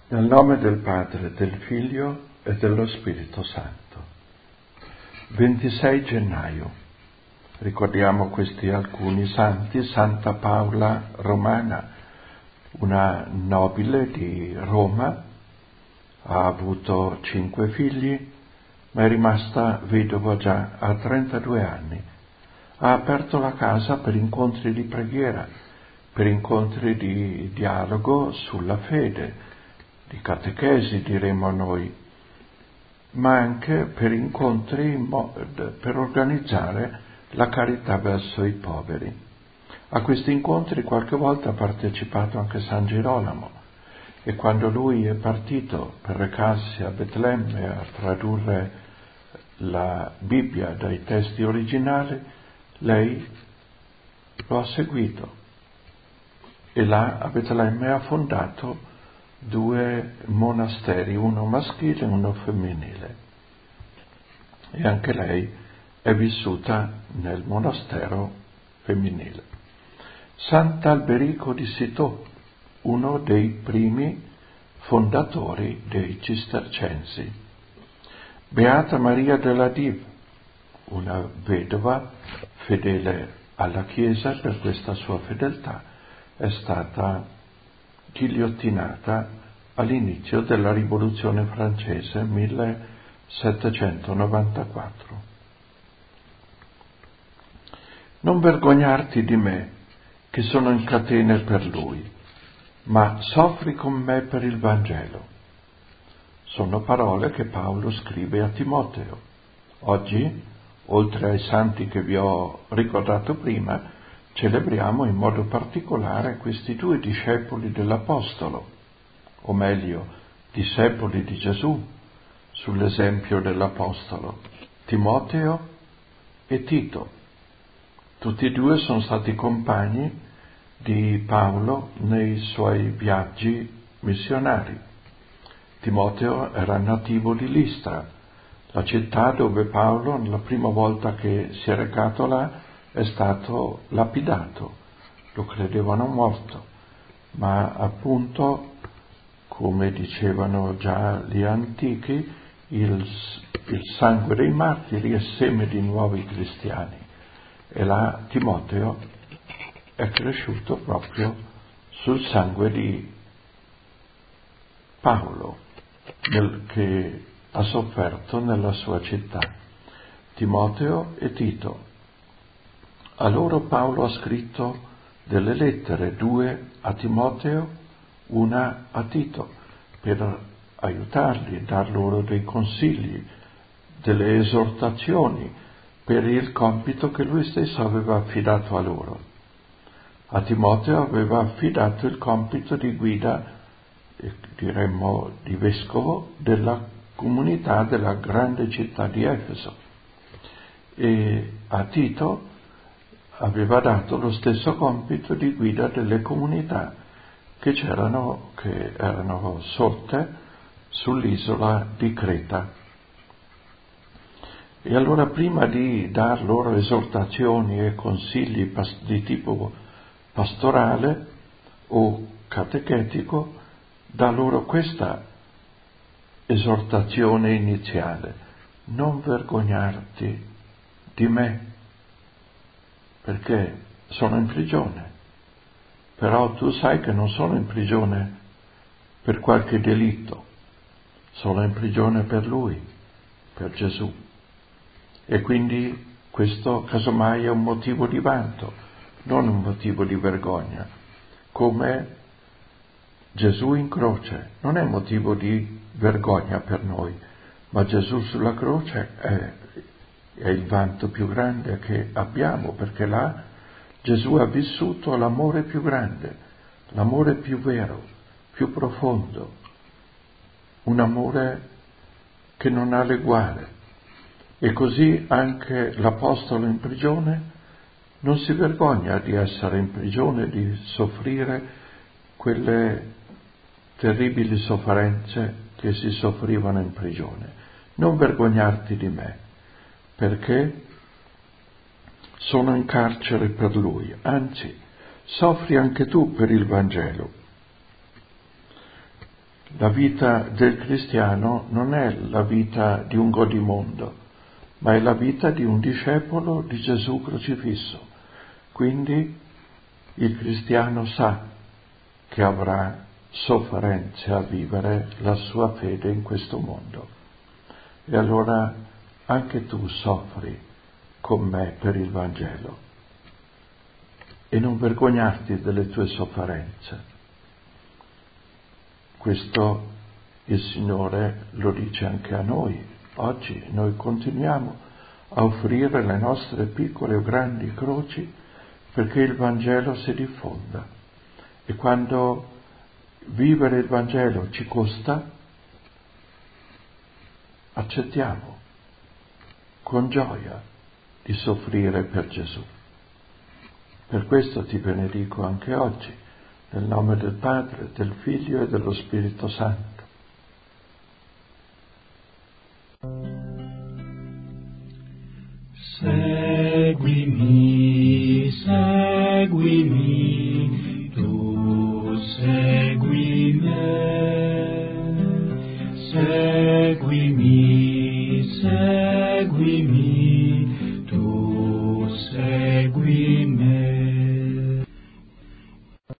Nel nome del Padre, del Figlio e dello Spirito Santo. 26 gennaio. Ricordiamo questi alcuni santi. Santa Paola Romana, una nobile di Roma, ha avuto 5 figli, ma è rimasta vedova già a 32 anni. Ha aperto la casa per incontri di preghiera, per incontri di dialogo sulla fede, di catechesi diremmo noi, ma anche per incontri per organizzare la carità verso i poveri. A questi incontri qualche volta ha partecipato anche San Girolamo, e quando lui è partito per recarsi a Betlemme a tradurre la Bibbia dai testi originali, lei lo ha seguito e là a Betlemme ha fondato 2 monasteri, uno maschile e uno femminile, e anche lei è vissuta nel monastero femminile. Sant'Alberico di Citeaux, uno dei primi fondatori dei Cistercensi. Beata Maria della Dive, una vedova fedele alla Chiesa, e per questa sua fedeltà è stata ghigliottinata all'inizio della Rivoluzione francese 1794. Non vergognarti di me, che sono in catene per lui, ma soffri con me per il Vangelo. Sono parole che Paolo scrive a Timoteo. Oggi, oltre ai santi che vi ho ricordato prima, celebriamo in modo particolare questi 2 discepoli dell'Apostolo, o meglio, discepoli di Gesù, sull'esempio dell'Apostolo, Timoteo e Tito. Tutti e 2 sono stati compagni di Paolo nei suoi viaggi missionari. Timoteo era nativo di Listra, la città dove Paolo, la prima volta che si è recato là, è stato lapidato. Lo credevano morto, ma appunto, come dicevano già gli antichi, il sangue dei martiri è seme di nuovi cristiani, e là Timoteo è cresciuto proprio sul sangue di Paolo, che ha sofferto nella sua città. Timoteo e Tito. A loro Paolo ha scritto delle lettere, 2 a Timoteo, una a Tito, per aiutarli, dar loro dei consigli, delle esortazioni per il compito che lui stesso aveva affidato a loro. A Timoteo aveva affidato il compito di guida, diremmo di vescovo, della comunità della grande città di Efeso, e a Tito aveva dato lo stesso compito di guida delle comunità che erano sorte sull'isola di Creta. E allora, prima di dar loro esortazioni e consigli di tipo pastorale o catechetico, dà loro questa esortazione iniziale: non vergognarti di me, perché sono in prigione. Però tu sai che non sono in prigione per qualche delitto, sono in prigione per lui, per Gesù. E quindi questo casomai è un motivo di vanto, non un motivo di vergogna. Come Gesù in croce non è motivo di vergogna per noi, ma Gesù sulla croce è il vanto più grande che abbiamo, perché là Gesù ha vissuto l'amore più grande, l'amore più vero, più profondo, un amore che non ha l'eguale. E così anche l'Apostolo in prigione non si vergogna di essere in prigione, di soffrire quelle terribili sofferenze che si soffrivano in prigione. Non vergognarti di me, perché sono in carcere per lui, anzi, soffri anche tu per il Vangelo. La vita del cristiano non è la vita di un godimondo, ma è la vita di un discepolo di Gesù crocifisso. Quindi il cristiano sa che avrà sofferenze a vivere la sua fede in questo mondo. E allora anche tu soffri con me per il Vangelo. E non vergognarti delle tue sofferenze. Questo il Signore lo dice anche a noi. Oggi noi continuiamo a offrire le nostre piccole o grandi croci perché il Vangelo si diffonda. E quando vivere il Vangelo ci costa, accettiamo con gioia di soffrire per Gesù. Per questo ti benedico anche oggi, nel nome del Padre, del Figlio e dello Spirito Santo. Seguimi, seguimi, tu segui me. Seguimi, seguimi.